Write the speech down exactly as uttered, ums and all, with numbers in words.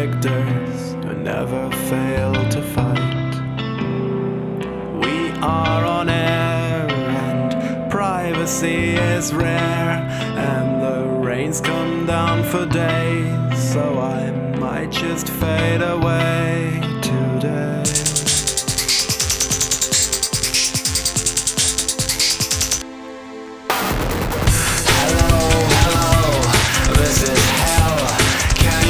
victors who never fail to fight. We are on air and privacy is rare, and the rains come down for days, so I might just fade away.